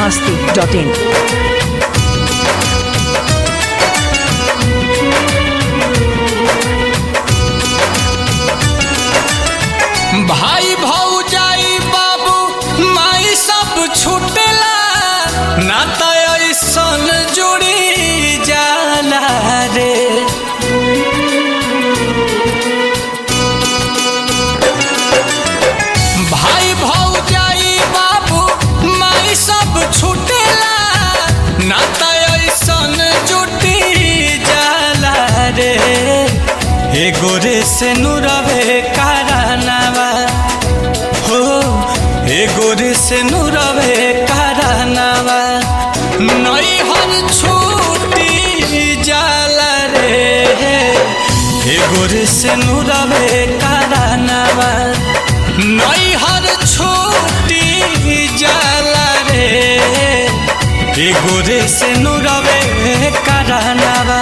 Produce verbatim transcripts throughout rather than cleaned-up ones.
masti dot in. भाई भौजाई बाबू माई सब छूटेला नाता ऐसन जुड़ी जाला रे। भाई भौजाई बाबू माई सब छूटेला नाता ऐसन जुड़ी जाला रे। एगो रे से नुरवे कारनावा हो एगो रे से नुरवे कारनावा नैहर छूटी जाला रे। एगो रे से नुरवे कारनावा नैहर छूटी जाला रे। एगो रे से नुरवे कारनावा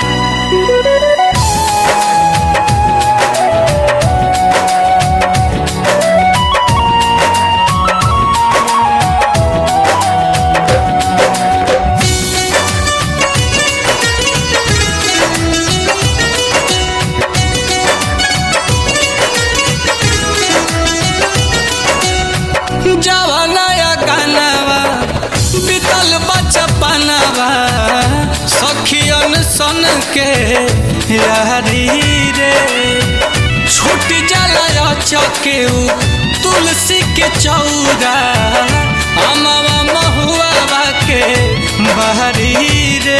जवानाया गानावा बीतल बचपनावा सखियन सन के यारी रे। छूट जाला चकेऊ तुलसी के चौरा अमवा महुआ के बहरी रे।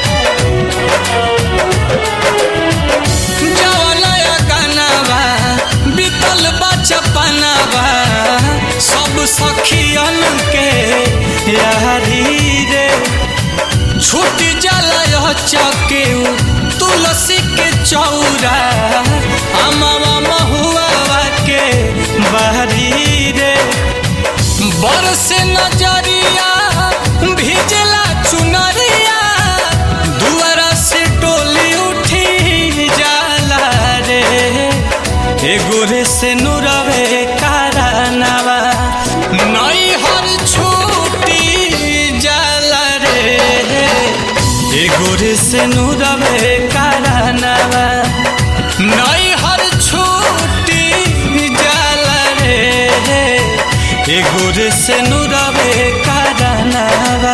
जवानाया गानावा बीतल बचपनावा सब सखियन के यारी रे। छूट जाला चकेऊ तुलसी के चौरा अमवा महुआ के बहरी रे। बरसे नजरिया भिजला चुनरिया दुआरा से डोली उठी जाला रे। एगो रे से नुरवे कारनावा नैहर छूटी जाला रे। एगो रे से नुरवे कारनावा नैहर छूटी जाला रे। एगो रे से नुरवे कारनावा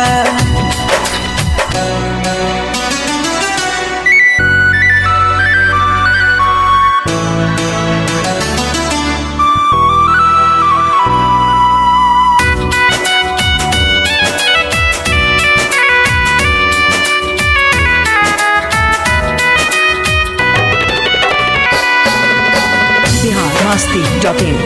masti dot in.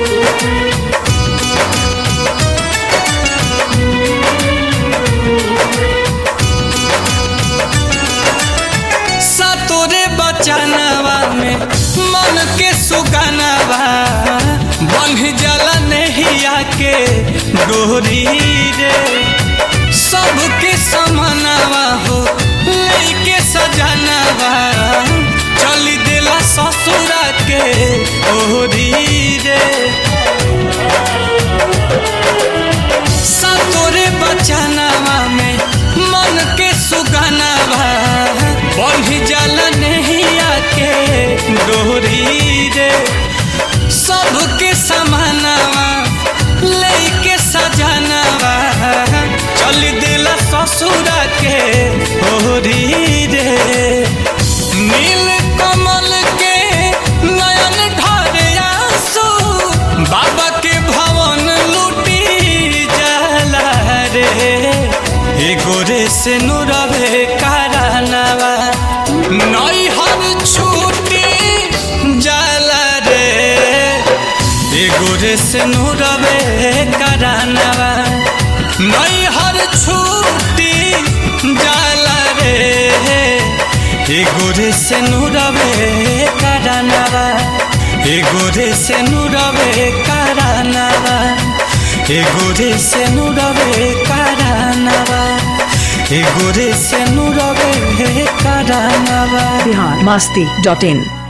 सतोरे बचनावा में मन के सुगनावा बंध जाला नहिया के डोरी रे। सबके समनावा हो लेके सजनावा चली देला ससुरा के ओरी रे। सतोरे बचनावा में मन के सुगनावा बंधी जाला नहिया के डोरी रे। सबके समानावा लेके सजनावा चली देला ससुरा के ओरी रे। नील कमल के नयन ढारे आंसू बाबा के भवन लूटी जाला रे। एगो रे से नुरवे कारनावा नैहर छूटी जाला रे। एगो रे से नुरवे कारनावा नैहर छूटी जाला रे। एगो रे से नुरवे कारनावा एगो रे से नुरवे कारनावा एगो रे से नुरवे कारनावा एगो रे से नुरवे कारनावा। Bihar masti dot in.